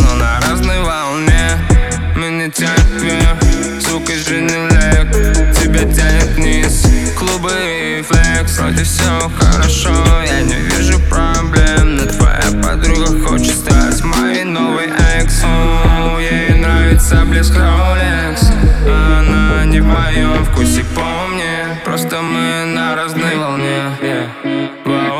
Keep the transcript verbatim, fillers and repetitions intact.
но на разной волне. Меня тянет вверх, сука, жизненный лек. Тебя тянет вниз, клубы и флекс. Вроде все хорошо, я не вижу проблем, но твоя подруга хочет стать моей новой экс. О, ей нравится блеск Rolex, а она не в моем вкусе, помни. Просто мы на разной волне, yeah. Wow.